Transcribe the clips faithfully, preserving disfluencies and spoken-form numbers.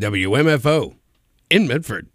W M F O in Medford.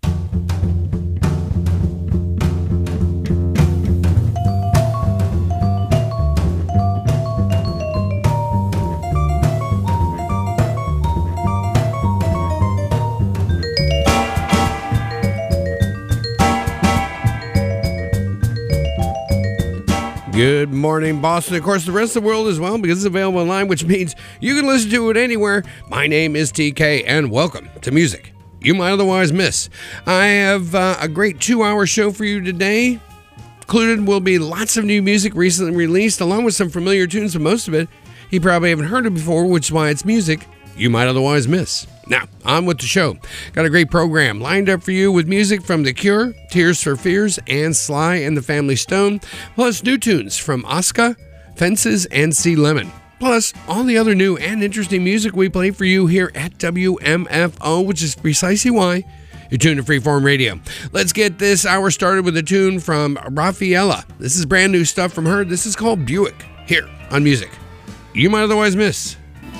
Good morning, Boston. Of course, the rest of the world as well, because it's available online, which means you can listen to it anywhere. My name is T K, and welcome to Music You Might Otherwise Miss. I have uh, a great two-hour show for you today. Included will be lots of new music recently released, along with some familiar tunes, but most of it you probably haven't heard of before, which is why it's music you might otherwise miss. Now, on with the show. Got a great program lined up for you with music from The Cure, Tears for Fears, and Sly and the Family Stone, plus new tunes from Asuka, Fences, and C. Lemon. Plus, all the other new and interesting music we play for you here at W M F O, which is precisely why you're tuned to Freeform Radio. Let's get this hour started with a tune from Rafaela. This is brand new stuff from her. This is called Buick, here on Music You Might Otherwise Miss.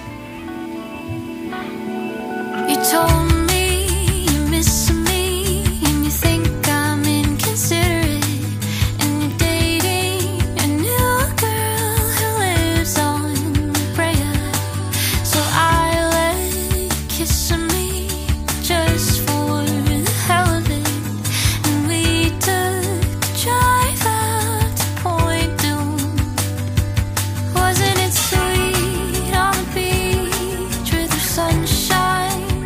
You told me you miss me, and you think I'm inconsiderate, and you're dating a new girl who lives on La Brea. So I let you kiss me just for the hell of it, and we took the drive out to Point Dume. Wasn't it sweet on the beach with the sunshine?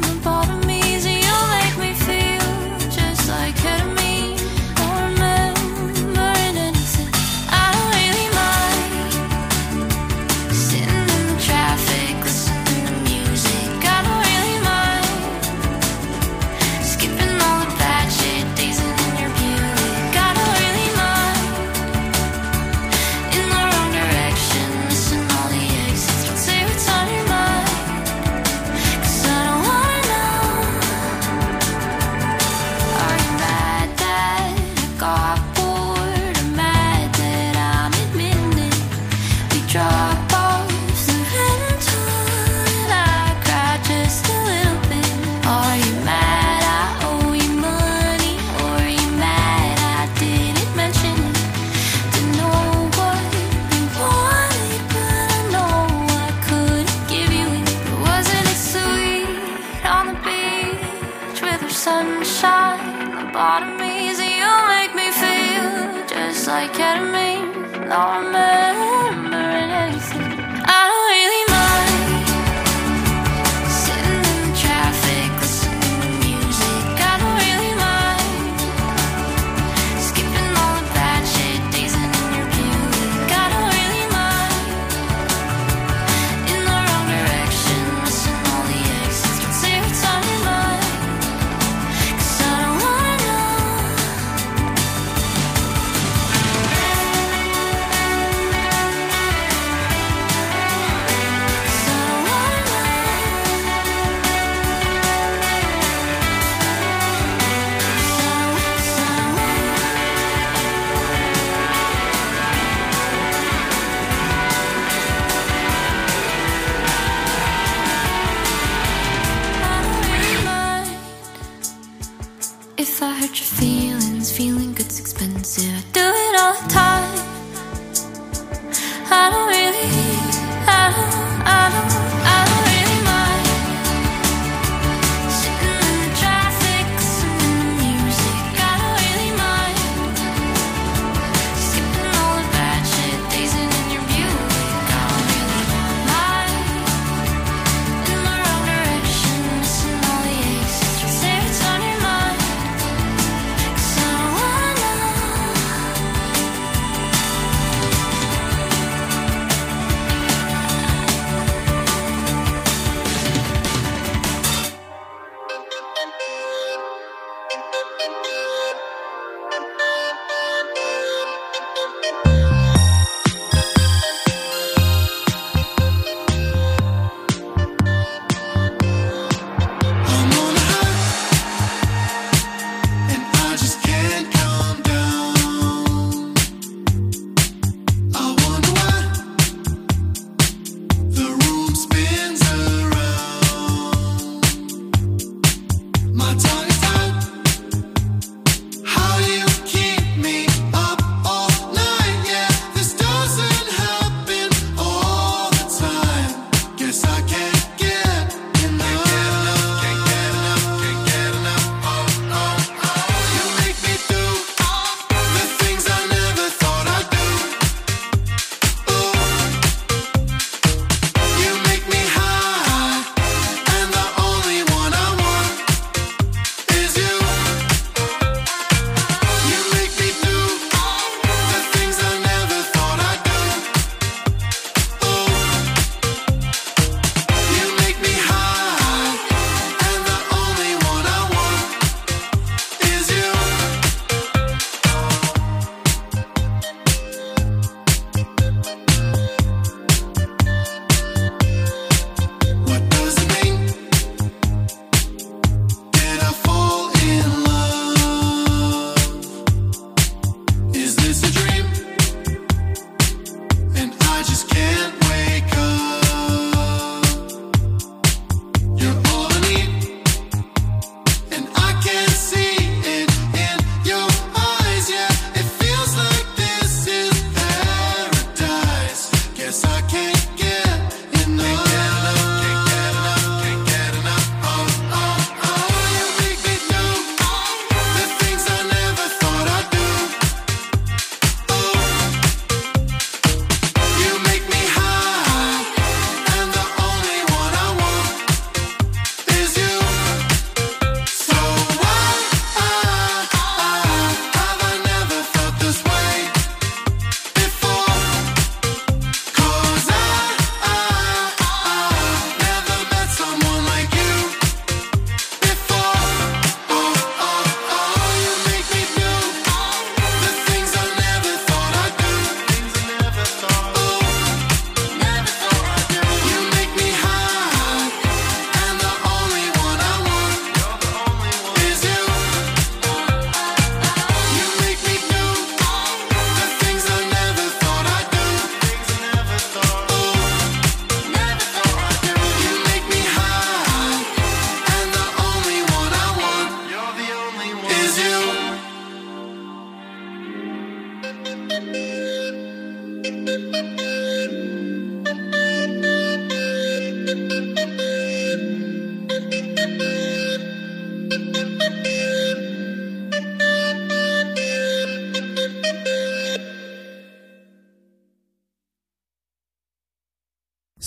Sunshine, lobotomies, you make me feel just like ketamine. No remembering anything. I don't really mind sitting in the traffic, listening to music. I don't really mind skipping all the bad shit, dazing in your Buick. I don't really mind in the wrong direction, missing all the exits. Don't say what's on your mind. If I hurt your feelings, feeling good's expensive. I do it all the time. I don't really, I don't, I don't, I don't really mind sitting in the traffic, listening to music. I don't really mind skipping all the bad shit, dazing in your Buick. I don't really mind in the wrong direction, missing all the exits. Just say what's on your mind.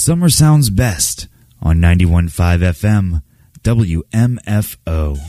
Summer sounds best on ninety-one point five F M, W M F O.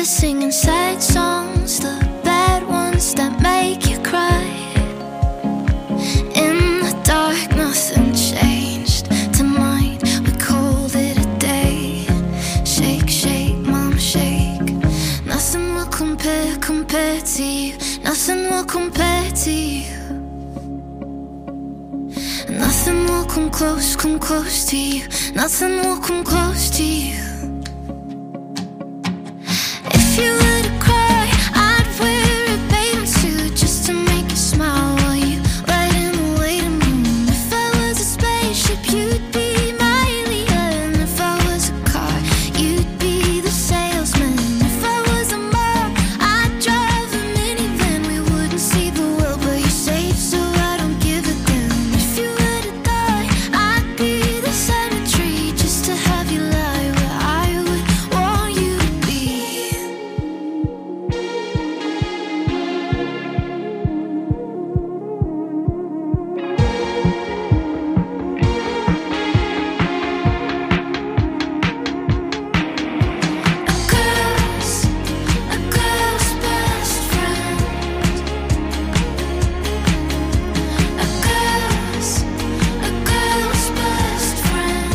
singing sad songs, the bad ones that make you cry. In the dark, nothing changed. Tonight, we called it a day. Shake, shake, mom, shake. Nothing will compare, compare to you. Nothing will compare to you. Nothing will come close, come close to you. Nothing will come close to you. If you were to cry, I'd wear a bathing suit just to make you smile while you ride in the waiting room. If I was a spaceship, you'd be my alien. If I was a car, you'd be the salesman. If I was a mom, I'd drive a minivan. We wouldn't see the world, but you're safe, so I don't give a damn. If you were to die, I'd be the cemetery just to have you lie where I would want you to be. A girl's, a girl's best friend. A girl's, a girl's best friend.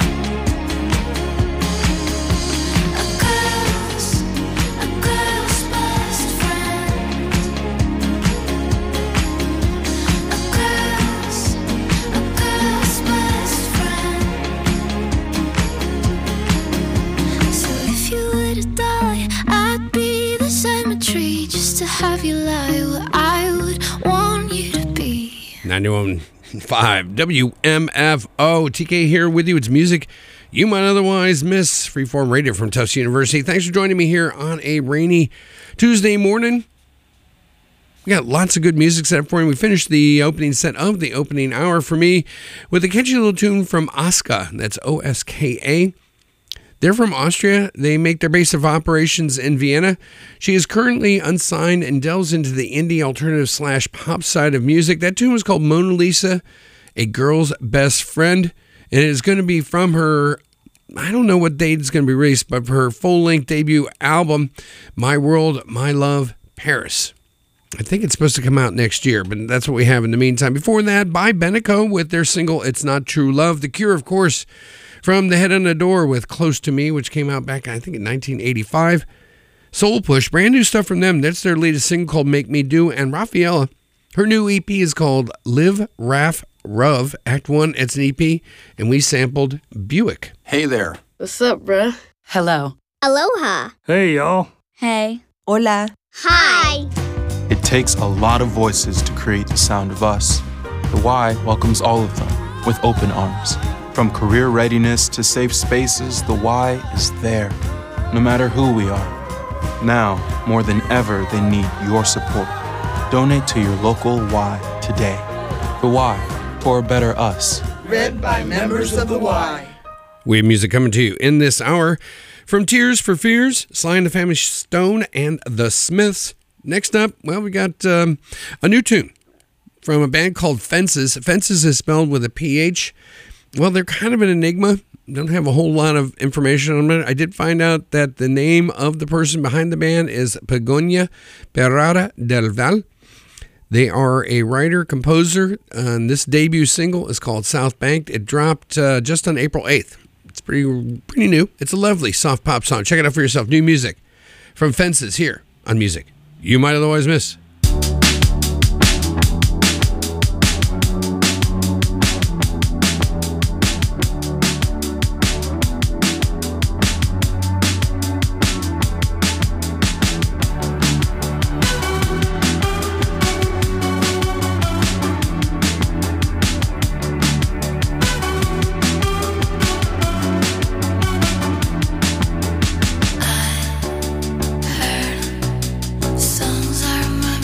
A girl's, a girl's best friend. A girl's, a girl's best friend. So if you were to die, I'd be the cemetery just to have you lie where I would want you to be. ninety-one point five W M F O. T K here with you. It's music you might otherwise miss. Freeform radio from Tufts University. Thanks for joining me here on a rainy Tuesday morning. We got lots of good music set up for you. We finished the opening set of the opening hour for me with a catchy little tune from Oska. That's O S K A. They're from Austria. They make their base of operations in Vienna. She is currently unsigned and delves into the indie alternative slash pop side of music. That tune was called Mona Lisa, A Girl's Best Friend. And it is going to be from her, I don't know what date it's going to be released, but for her full-length debut album, My World, My Love, Paris. I think it's supposed to come out next year, but that's what we have in the meantime. Before that, by Benico with their single, It's Not True Love. The Cure, of course, from The Head on the Door with Close to Me, which came out back, I think, in nineteen eighty-five. Soul Push, brand new stuff from them. That's their latest single called Make Me Do. And Rafaela, her new E P is called Live, Raff, Ruv, Act one. It's an E P, and we sampled Buick. Hey there. What's up, bruh? Hello. Aloha. Hey, y'all. Hey. Hola. Hi. It takes a lot of voices to create the sound of us. The Y welcomes all of them with open arms. From career readiness to safe spaces, the Y is there, no matter who we are. Now, more than ever, they need your support. Donate to your local Y today. The Y, for a better us. Read by members of the Y. We have music coming to you in this hour from Tears for Fears, Sly and the Family Stone, and The Smiths. Next up, well, we got um, a new tune from a band called Fences. Fences is spelled with a P H. Well, they're kind of an enigma. Don't have a whole lot of information on it. I did find out that the name of the person behind the band is Begoña Perrara del Val. They are a writer, composer, and this debut single is called South Bank. It dropped uh, just on April eighth. It's pretty pretty new. It's a lovely soft pop song. Check it out for yourself. New music from Fences here on Music You Might Otherwise Miss. Songs I remember.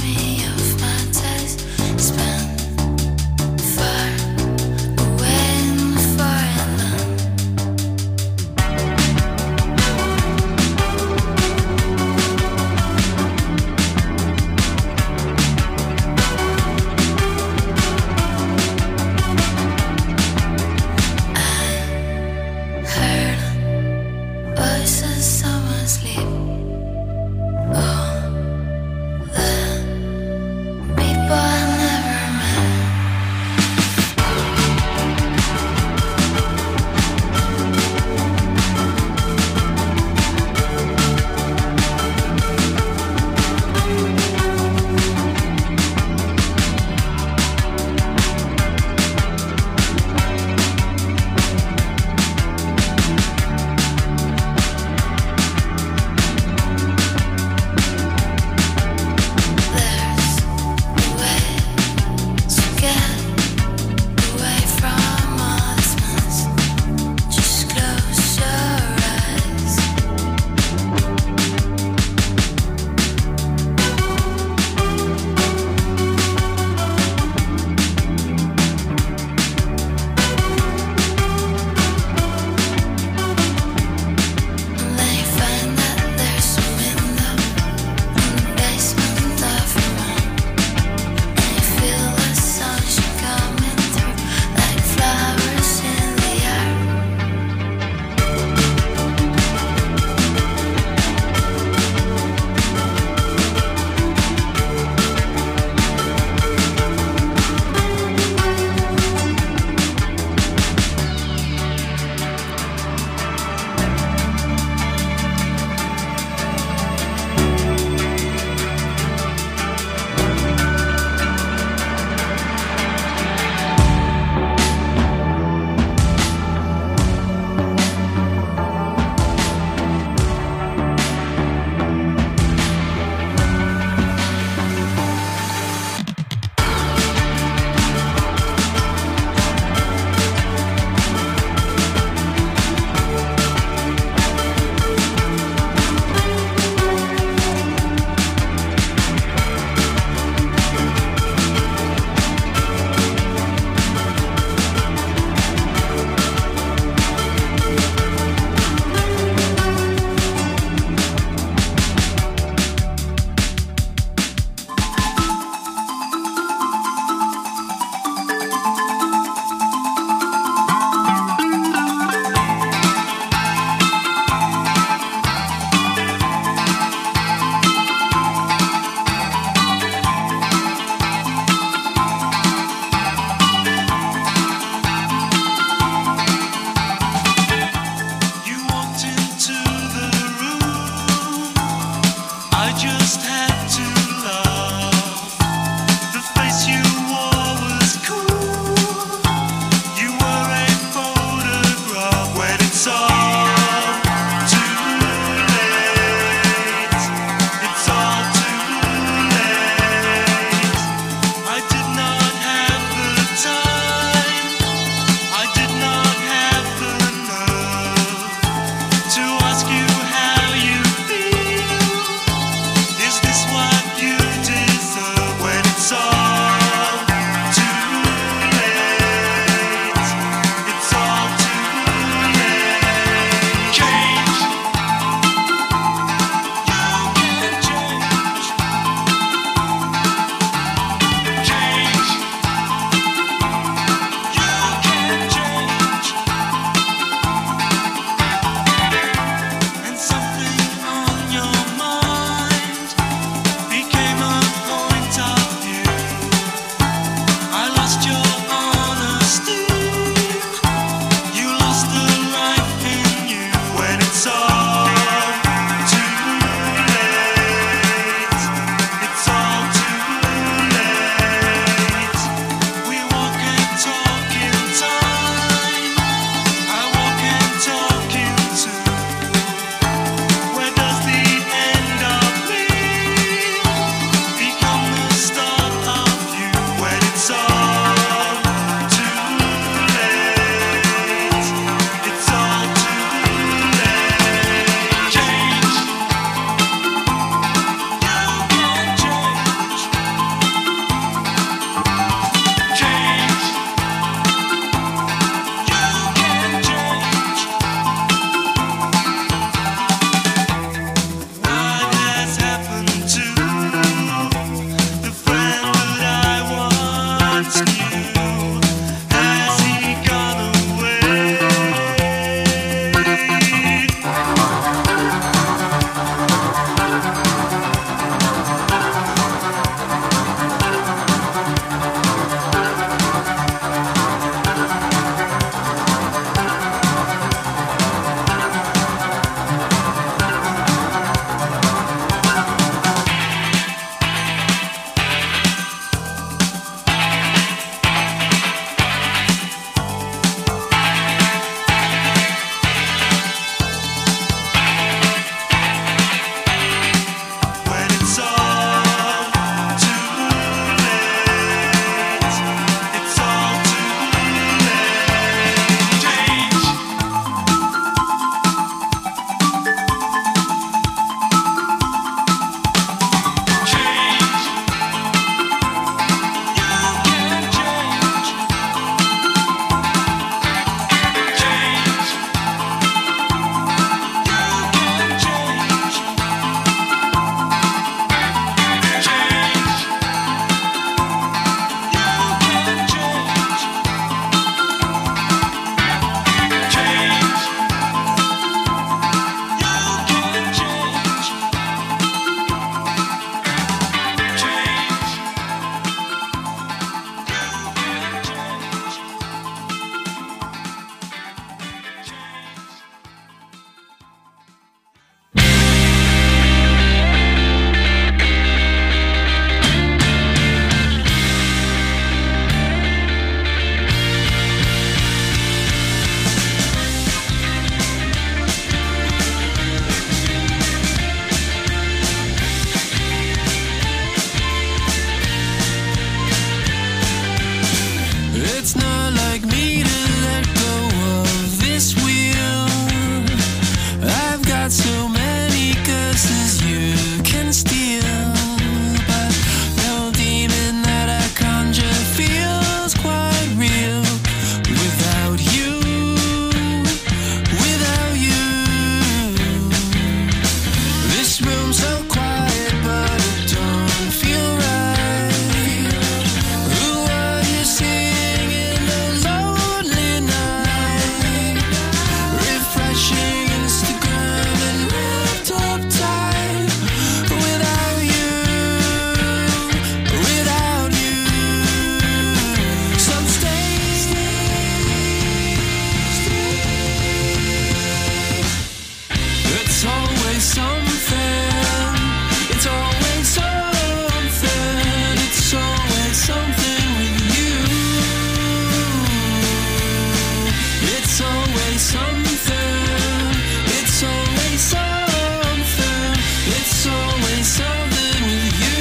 always something. It's always something. It's always something with you.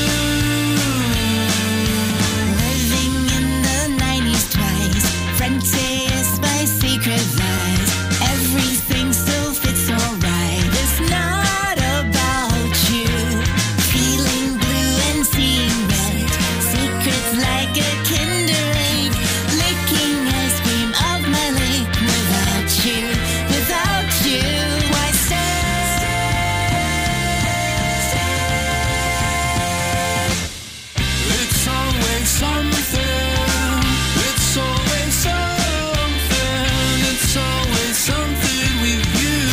Living in the nineties twice. Frontiers by secret lies. Everything still fits alright. It's not about you. Feeling blue and seeing red. Secrets like a Kinder Egg. Licking ice cream off my leg. Without you, without you, why stay? It's always something. It's always something. It's always something with you.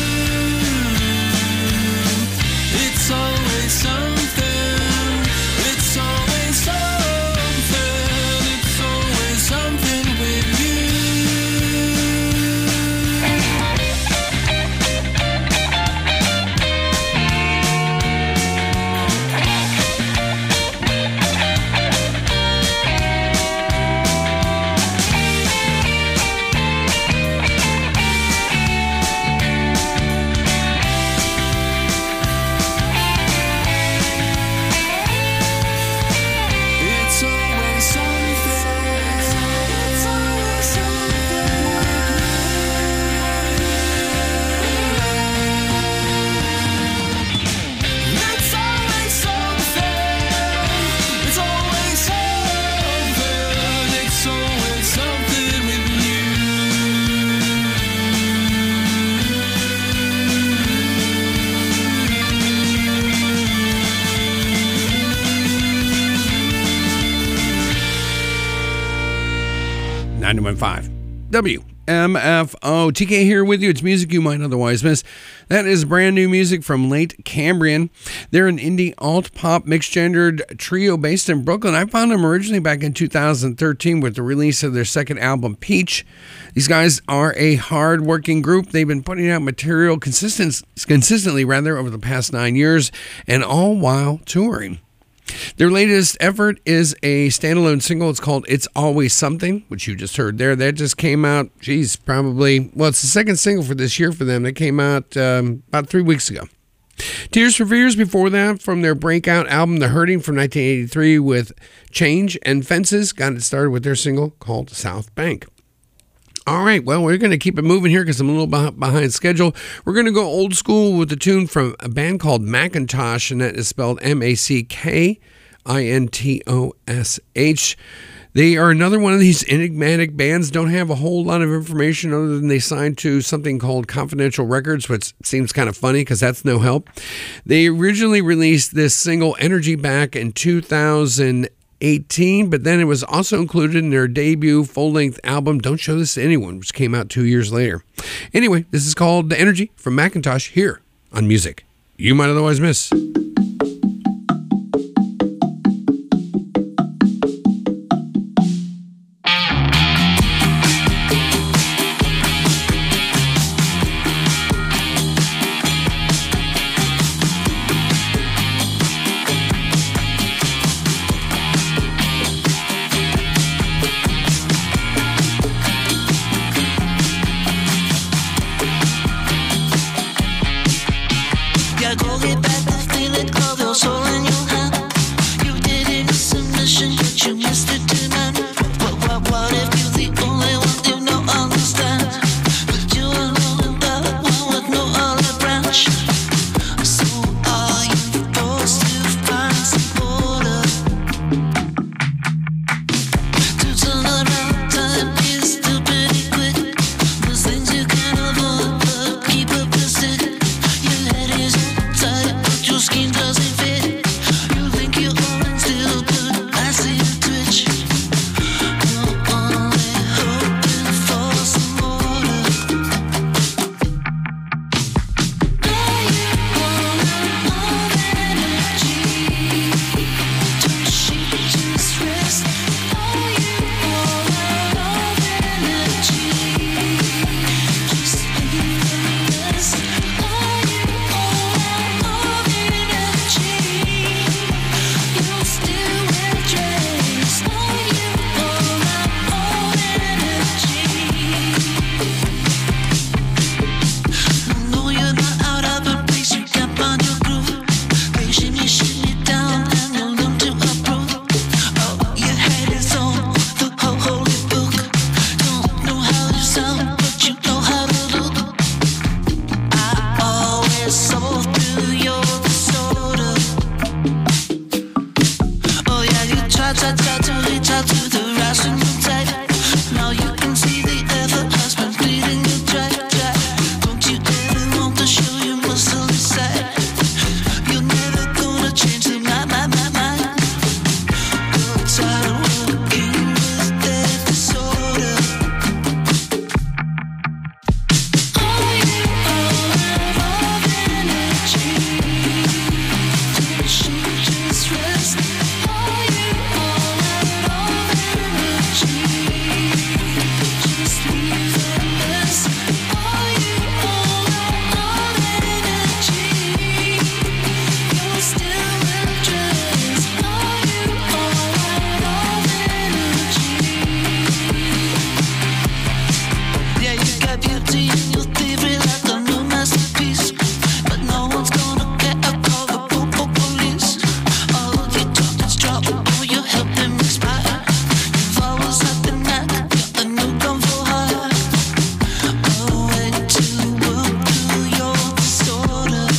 It's always something. It's always something. It's always something with you. It's always something. It's always something. It's always something. It's always something. It's always something with you. ninety-one point five W M F O. T K here with you. It's music you might otherwise miss. That is brand new music from Late Cambrian. They're an indie alt-pop mixed-gendered trio based in Brooklyn. I found them originally back in two thousand thirteen with the release of their second album, Peach. These guys are a hard-working group. They've been putting out material consistent, consistently rather over the past nine years, and all while touring. Their latest effort is a standalone single. It's called It's Always Something, which you just heard there. That just came out, geez, probably, well, it's the second single for this year for them. That came out um, about three weeks ago. Tears for Fears before that from their breakout album, The Hurting, from nineteen eighty-three with Change and Fences. Got it started with their single called South Bank. All right, well, we're going to keep it moving here because I'm a little beh- behind schedule. We're going to go old school with a tune from a band called Macintosh, and that is spelled M A C K I N T O S H. They are another one of these enigmatic bands. Don't have a whole lot of information other than they signed to something called Confidential Records, which seems kind of funny because that's no help. They originally released this single, Energy, back in two thousand eighteen, but then it was also included in their debut full-length album, Don't Show This to Anyone, which came out two years later. Anyway, this is called The Energy from Macintosh here on Music You Might Otherwise Miss. Yeah, go get back to feeling close. got beauty in your theory like a new masterpiece. But no one's gonna get a call the po-po police. All of your chocolates drop, oh, you're helping me expire. If I was at the knack, you're a new gun for hire. A way to work through your disorder.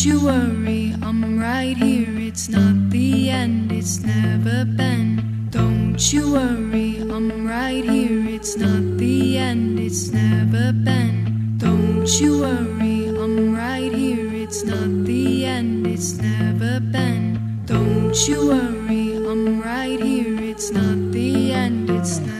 you worry, I'm right here. It's not the end, it's never been. Don't you worry, I'm right here. It's not the end, it's never been. Don't you worry, I'm right here. It's not the end, it's never been. Don't you worry, I'm right here. It's not the end, it's never.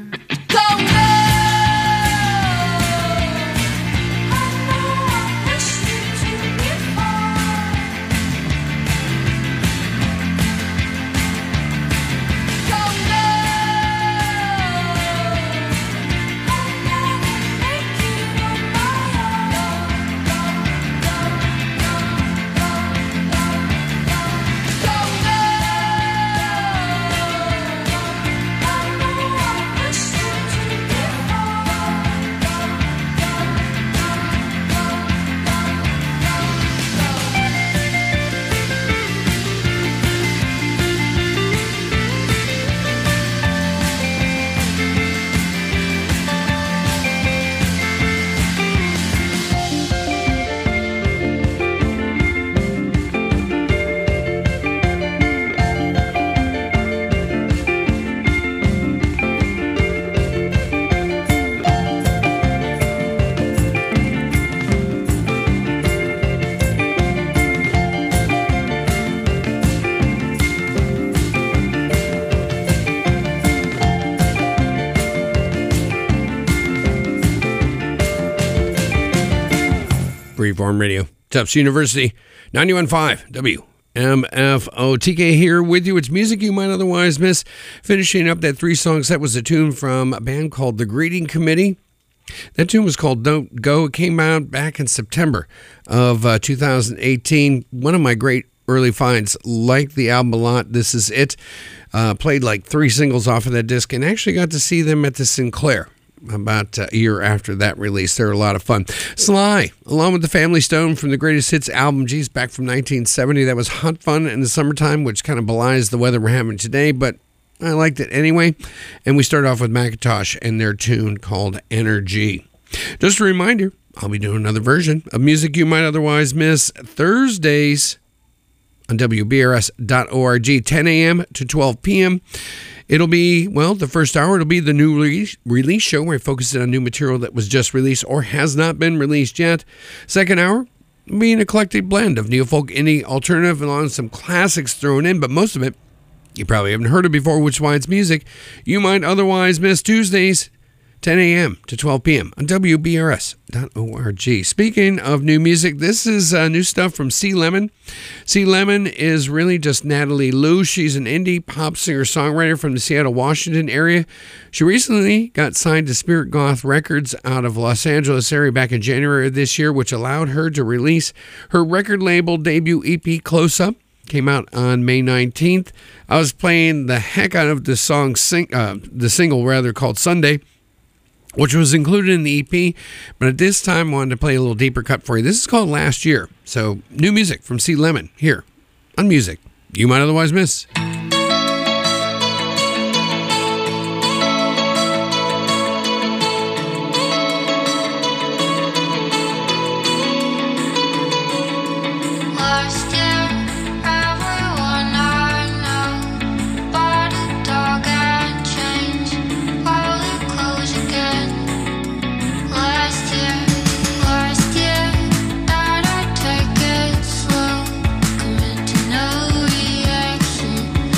Freeform Radio, Tufts University, ninety-one point five W M F O. T K here with you. It's music you might otherwise miss. Finishing up that three songs, that was a tune from a band called The Greeting Committee. That tune was called Don't Go. It came out back in September of uh, two thousand eighteen. One of my great early finds. Like the album a lot. This is it. Uh, played like three singles off of that disc and actually got to see them at the Sinclair about a year after that release. They're a lot of fun. Sly, along with the Family Stone from the Greatest Hits album, geez, back from nineteen seventy. That was hot fun in the summertime, which kind of belies the weather we're having today, but I liked it anyway. And we start off with Macintosh and their tune called Energy. Just a reminder, I'll be doing another version of music you might otherwise miss Thursdays on W B R S dot org, ten a.m. to twelve p.m. It'll be, well, the first hour, it'll be the new release, release show where I focus on new material that was just released or has not been released yet. Second hour, will be an eclectic blend of neo-folk, indie, alternative, along with some classics thrown in, but most of it you probably haven't heard it before, which is why it's music you might otherwise miss. Tuesdays, ten a.m. to twelve p.m. on W B R S dot org. Speaking of new music, this is uh, new stuff from C. Lemon. C. Lemon is really just Natalie Lou. She's an indie pop singer-songwriter from the Seattle, Washington area. She recently got signed to Spirit Goth Records out of Los Angeles area back in January of this year, which allowed her to release her record label debut E P, Close Up. Came out on May nineteenth. I was playing the heck out of the song, sing, uh, the single rather, called Sunday, which was included in the E P, but at this time I wanted to play a little deeper cut for you. This is called Last Year. So, new music from C. Lemon here on Music You Might Otherwise Miss. Last year, everyone I know bought a dog and changed all their clothes again. Last year, last year, that I take it slow, commit to no reaction.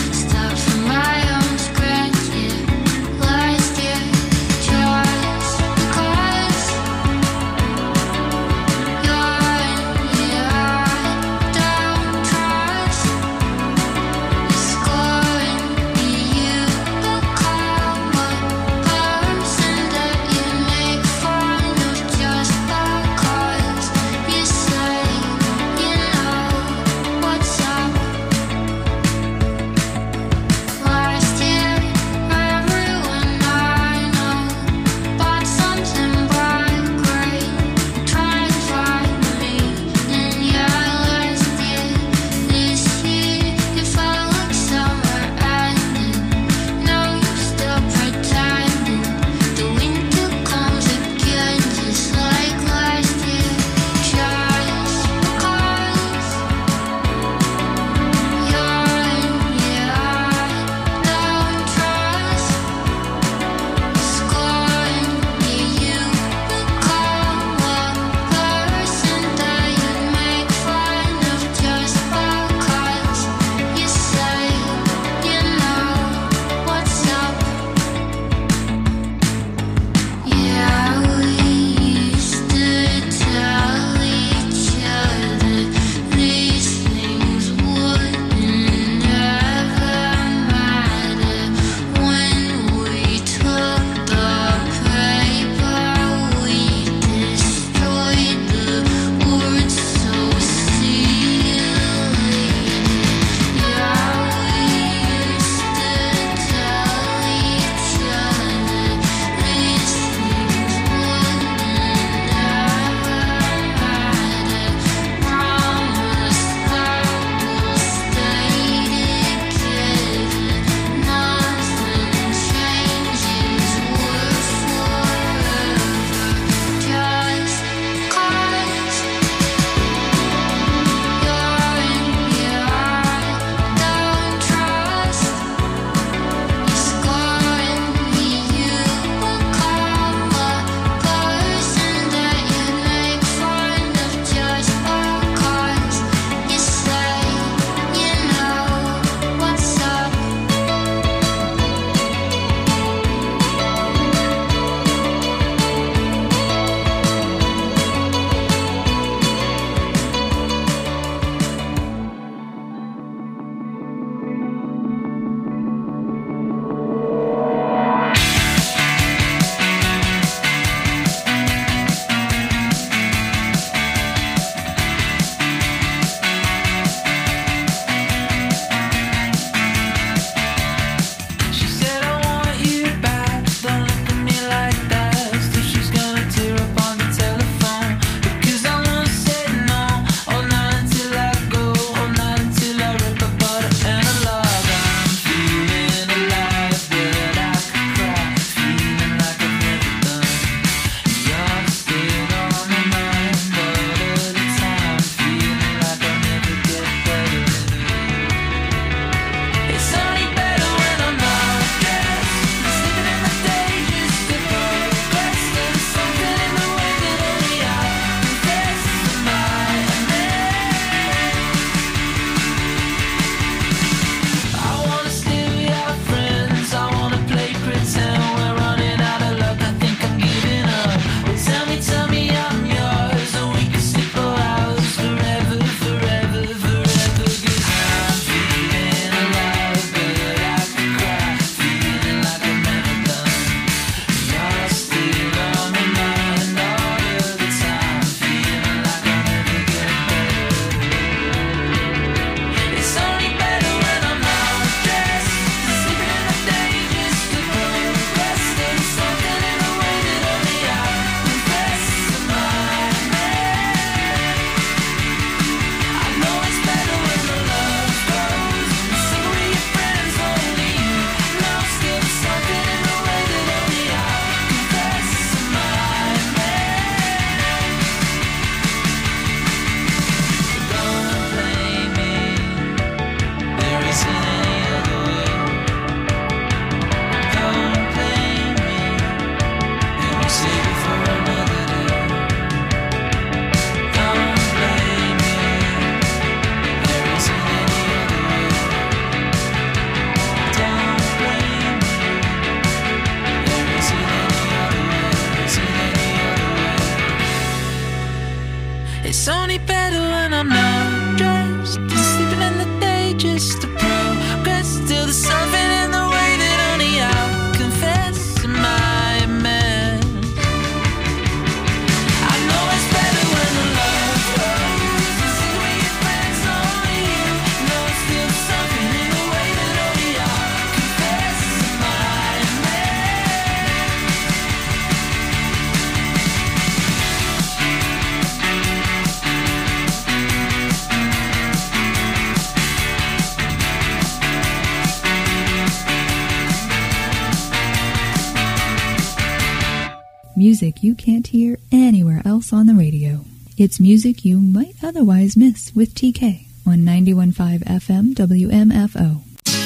Music you can't hear anywhere else on the radio. It's music you might otherwise miss with T K on ninety-one point five F M W M F O.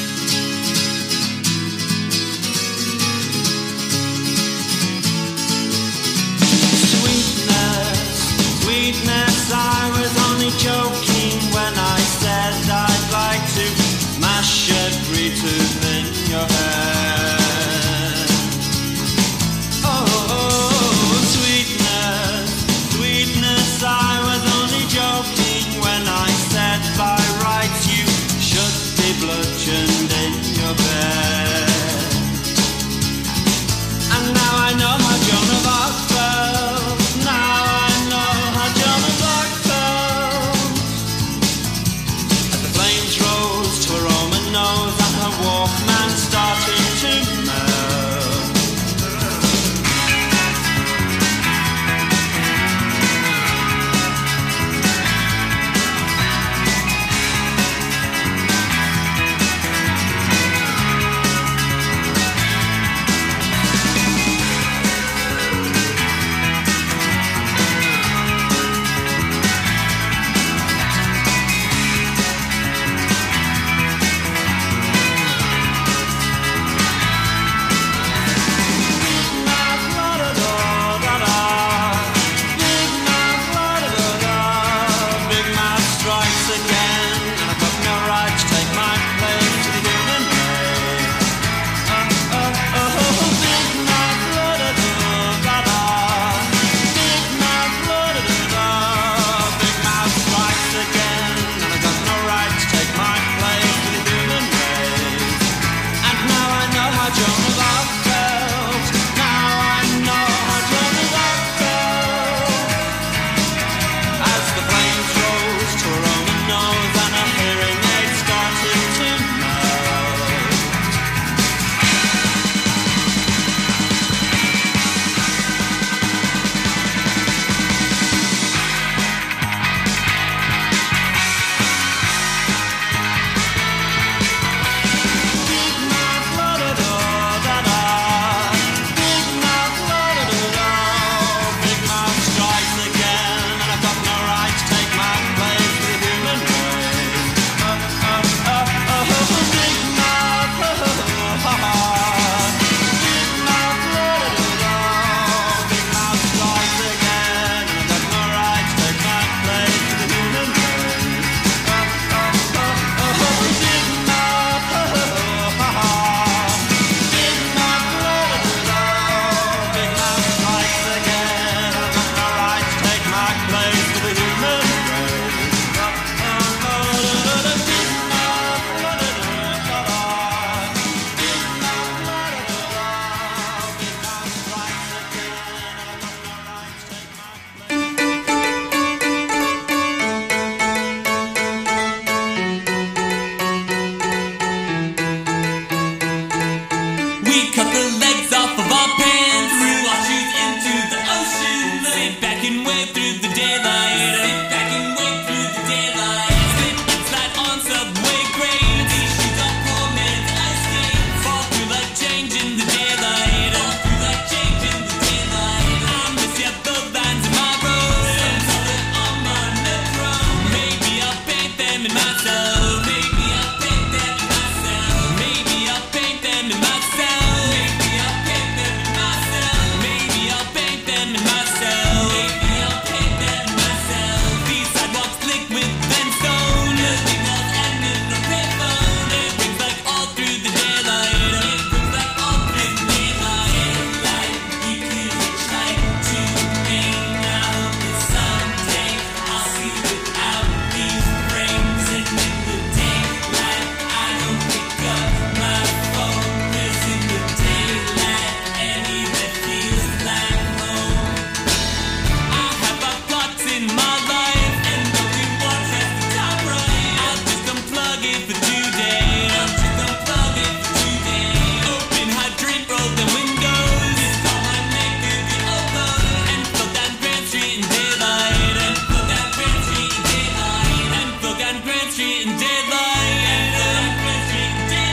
Sweetness, I was only joking when I said I'd like to mash every tooth in your head. Oh, oh, sweetness, sweetness, I was only joking when I said by rights you should be bludgeoned in your bed. And now I know how Joan of Arc felt. Now I know how Joan of Arc felt. As the flames rose to her Roman nose and her Walkman started to melt.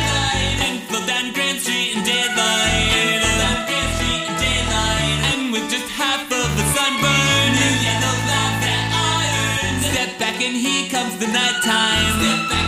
With here comes the nighttime. Step back.